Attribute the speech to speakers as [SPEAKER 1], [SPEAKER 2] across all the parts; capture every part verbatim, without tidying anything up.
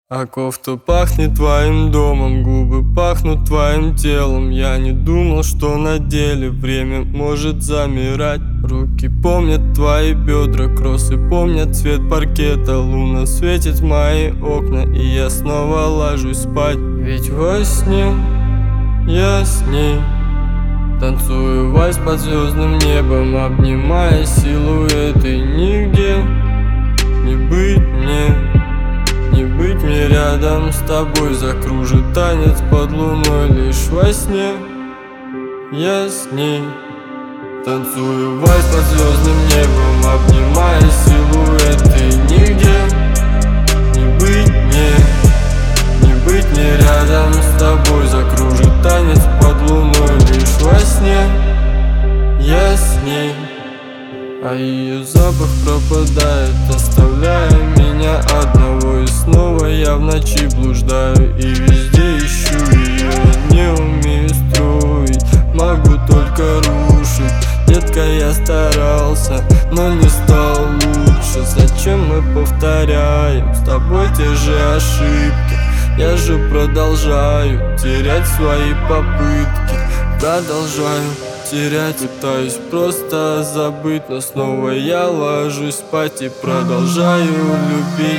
[SPEAKER 1] А кофта пахнет твоим домом, губы пахнут твоим телом. Я не думал, что на деле время может замирать. Руки помнят твои бедра, кроссы помнят цвет паркета. Луна светит в мои окна, и я снова ложусь спать. Ведь во сне я с ней танцую вальс под звездным небом, обнимая силуэты. Нигде не быть мне, не быть мне рядом с тобой. Закружит танец под луной лишь во сне. Я с ней танцую вальс под звездным небом, обнимая силуэты. Нигде не быть мне, не быть мне рядом с тобой. Закружит танец под луной лишь во сне. Я с ней, а ее запах пропадает, оставляя меня одного. И снова я в ночи блуждаю и везде ищу ее. Не умею строить, могу только рушить. Детка, я старался, но не стал лучше. Зачем мы повторяем с тобой те же ошибки? Я же продолжаю терять свои попытки. Продолжаю терять, пытаюсь просто забыть, но снова я ложусь спать и продолжаю любить.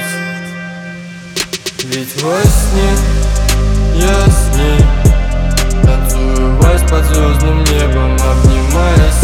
[SPEAKER 1] Ведь во сне я с ней танцую вальс под звездным небом, обнимая